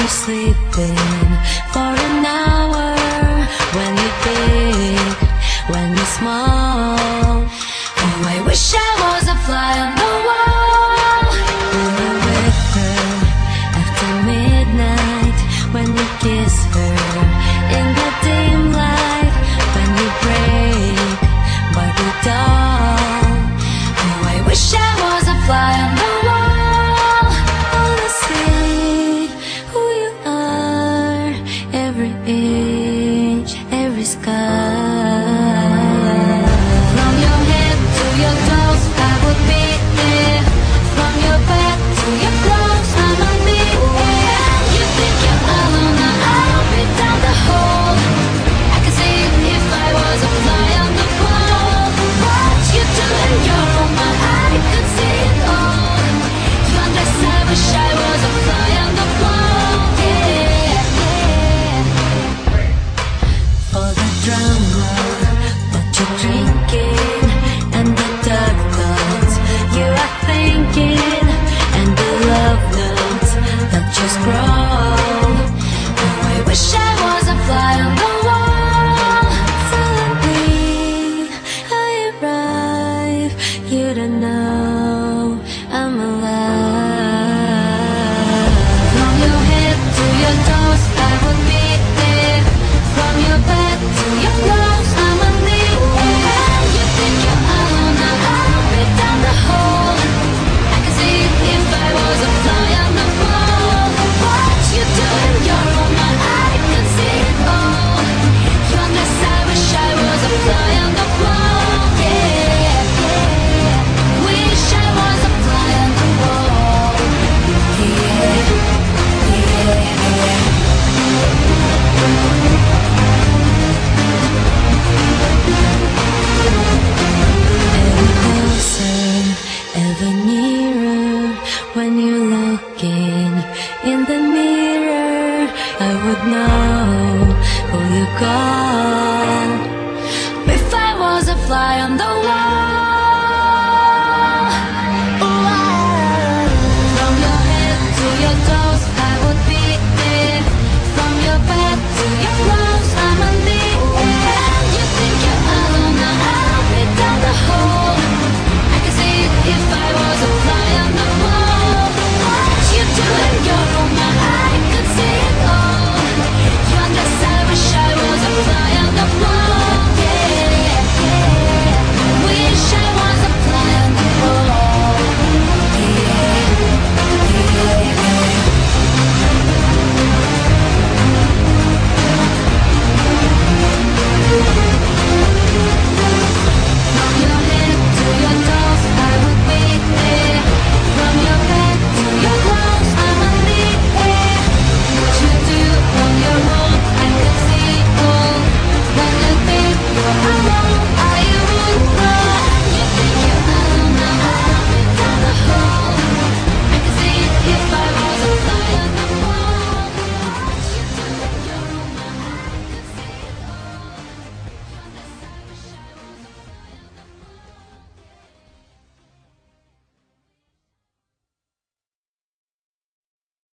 you sleeping for an hour, when you're big, when you're small. Oh, I wish I was a fly on the wall. When you're with her after midnight, when you kiss her in the dim light, when you break Barbie doll. Oh, I wish I was a fly on the wall. Honestly, who you are, every inch, every scar. From your head to your toes, I would be there. From your bed to your clothes, I'm on me. You think you're alone, now I'll be down the hole. I can see it if I was a fly on the wall. What you doing? You're on my eye, I could see it all. You undress, I wish I was a fly on the wall. Yeah, yeah. For the drama that you're drinking, and the dark thoughts you are thinking, and the love notes that you scroll. Oh, I wish I was a fly on the wall. Suddenly I arrive, you don't know I'm alive. From your head to your toes, I would be there. From your bed to your clothes, I'm on me. You think you're alone, now I'll be down the hole. I can see it if I was a fly on the wall. What you doing? You're on my eye, I can see it all. You undress, I wish I was a fly on the wall. Yeah, yeah. Wish I was a fly on the wall. Yeah, yeah, yeah. Ever closer, ever nearer. When you're looking in the mirror, I would know who you call if I was a fly on the wall.